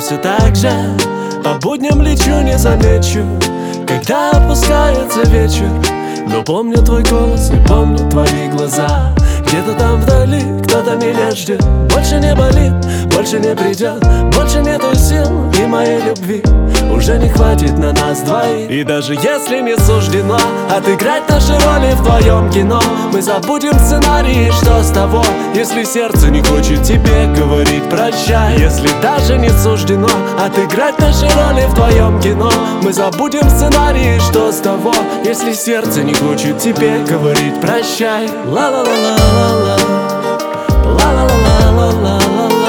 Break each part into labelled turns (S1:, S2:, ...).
S1: все так же. По будням лечу, не замечу, когда опускается вечер. Но помню твой голос, не помню твои глаза. Где-то там вдали кто-то меня ждет. Больше не болит, больше не придет, больше нету сил и моей любви уже не хватит на нас двоих. И даже если не суждено отыграть наши роли в твоем кино, мы забудем сценарий, что с того, если сердце не хочет тебе говорить прощай. Если даже не суждено отыграть наши роли в твоем кино, мы забудем сценарий, что с того, если сердце не хочет тебе говорить прощай. Ла-ла-ла-ла-ла-ла, ла-ла-ла-ла-ла-ла,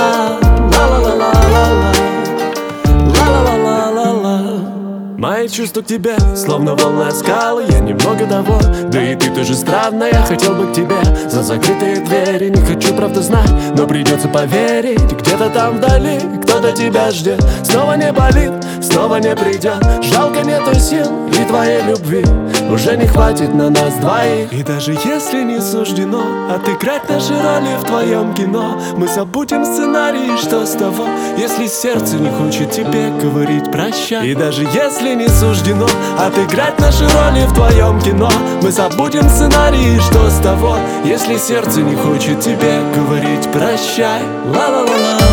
S1: мои чувства к тебе, словно волна скалы. Я немного доволен, да и ты тоже странная. Я хотел бы к тебе за закрытые двери. Не хочу, правда, знать, но придется поверить. Где-то там вдали кто-то тебя ждет. Снова не болит, снова не придет. Жалко, нету сил и твоей любви уже не хватит на нас двоих. И даже если не суждено отыграть наши роли в твоем кино, мы забудем сценарий, что с того, если сердце не хочет тебе говорить прощай. И даже если не суждено отыграть наши роли в твоем кино, мы забудем сценарий, что с того, если сердце не хочет тебе говорить прощай. Ла-ла-ла-ла.